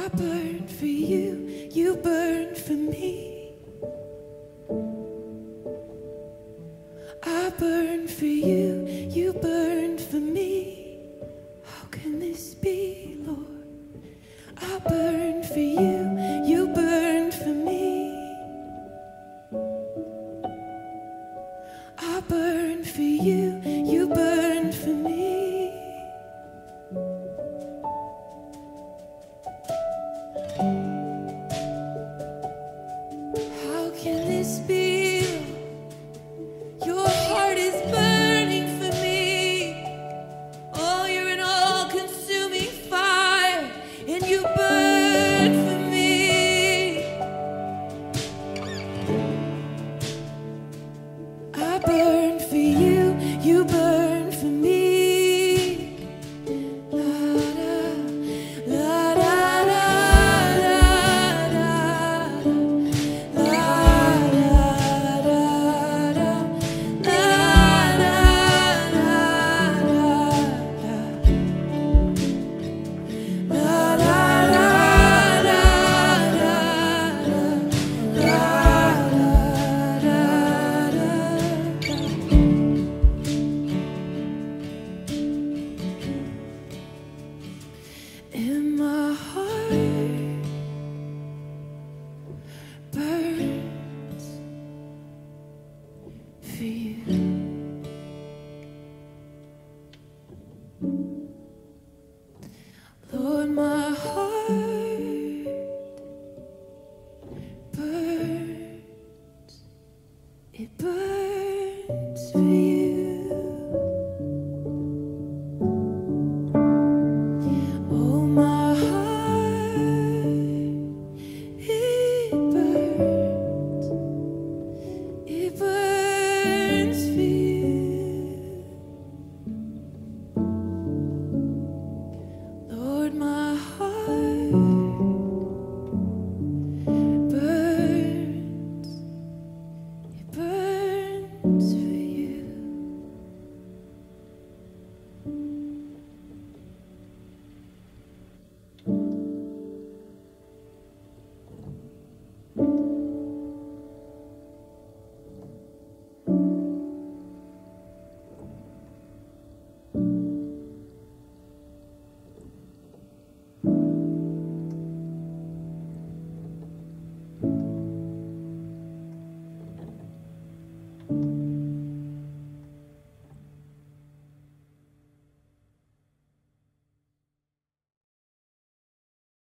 burn for you, you burn for me. I burn for you, you burn for me. How can this be, Lord? I burn for you, you burn for me. I burn for you, you burn for me. How can this be? Your heart is burning for me. Oh, you're an all-consuming fire, and you burn for me. I burn for you, you burn for me. La, da, la, da, da, da, da, da, da, and my heart burns for you.